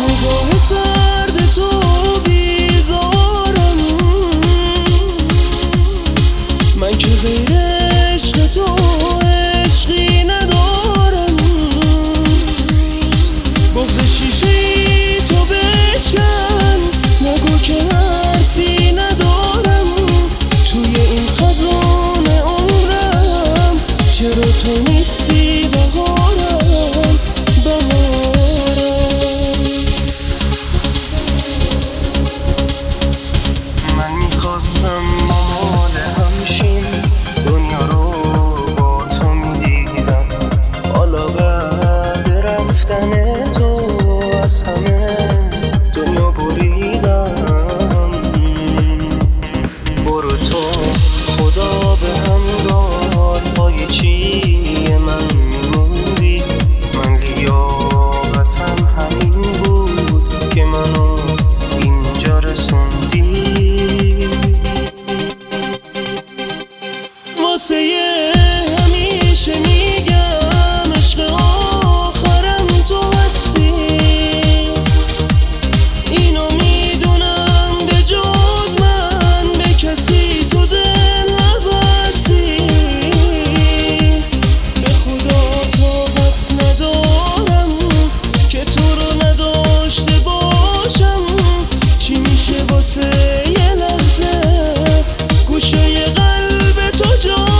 نگاه سرد تو بیزارم، من که غیر عشق تو عشقی ندارم. بغض شیشه‌ای تو بشکن، نگو که حرفی ندارم. توی این خزان عمرم چرا تو نیستی بهارم، بهارم. من میخواستم مال همشین دنیا رو با تو میدیدم، حالا بعد رفتن تو از همه دنیا بریدم. برو تو خدا به همراه پای چی من میموندی. من لیاقتم همین بود که منو اینجا رسوندی. واسه همیشه میگم عشق آخرم تو هستی. اینو میدونم به جز من به کسی تو دل نبستی. به خدا طاقت ندارم که تو رو نداشته باشم. چی میشه واسه یه لحظه گوشه قلب تو جاشم.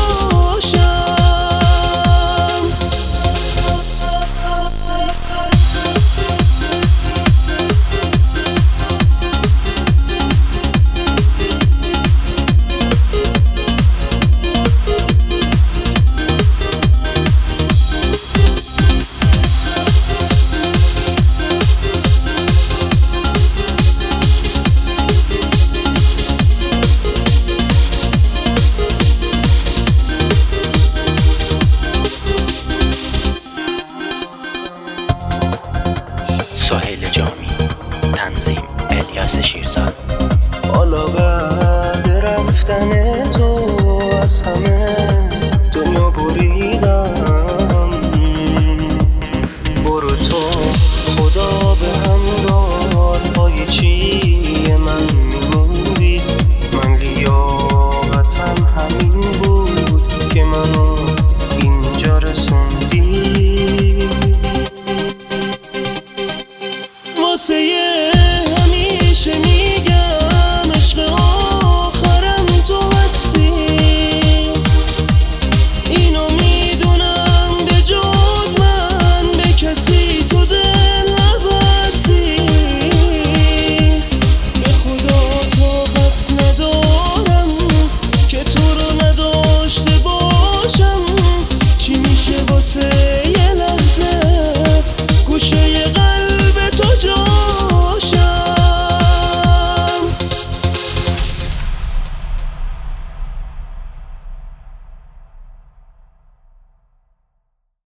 سهیل جامی، تنظیم الیاس شیرزاد. حالا بعد رفتن تو از همه دنیا بریدم. برو تو خدا به همراه پای چی